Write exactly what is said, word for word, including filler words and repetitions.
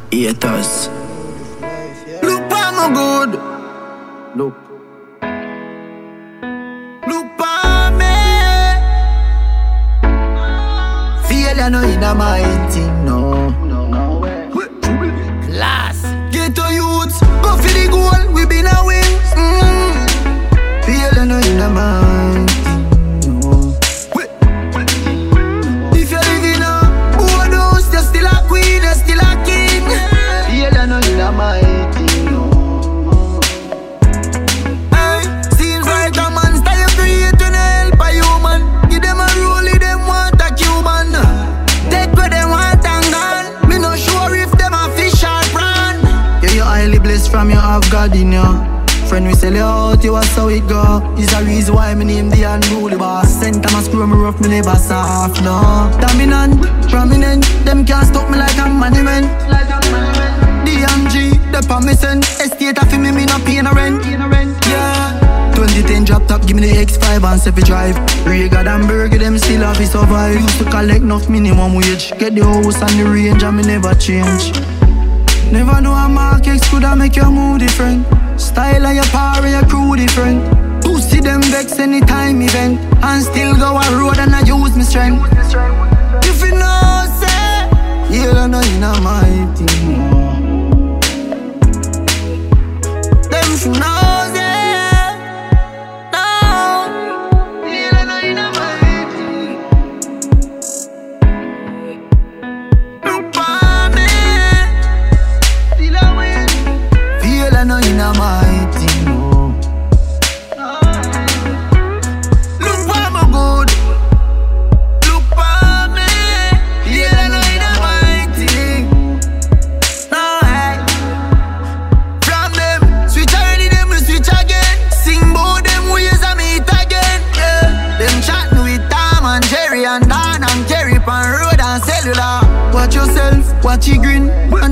Haters. Look for my good. Look. Look for me. Failure no in a my thing, no. No, no way. Class. Get to youths, go for the goal, we been a win. Mm. Failure no in a my thing, no. If you're living a boardhouse, you're still a queen, you're still a king. Failure no in a my thing, no. Hey, seems like a monster you create when you help a human. Give them a role, them want a Cuban. Take what they want and gone. Me no sure if them a fish or prawn. Yeah, you're highly blessed from your have God in you. Friend, we sell you out, you was how it go. Is a reason why me name the unruly boss. Sent them a screw me rough, me never soft, no. Dominant, prominent, them can't stop me like a monument. D M G, the permission. Estate of me, me not paying a rent. Yeah. twenty ten drop top, give me the X five and Sefi drive. Regal and Burger, them still have to survive. Used to collect enough minimum wage. Get the house and the range and me never change. Never know a market could have make your mood different. Style of your power and your crew different. Pussy them vex anytime event. And still go a road and I use my strength. If you know say, you don't know you know my thing. Them if you know say, no, you don't know you know my thing. Look for me, still I win. Feel I know you know my thing, no. Look for my good. Look for me. Feel I know you know my thing. No, hey. From them, switch already, them we switch again. Sing bout them ways I meet again. Yeah. Them chatting with Tom and Jerry and Dan and Kerry pan road and cellular. Watch yourself, watch you grin.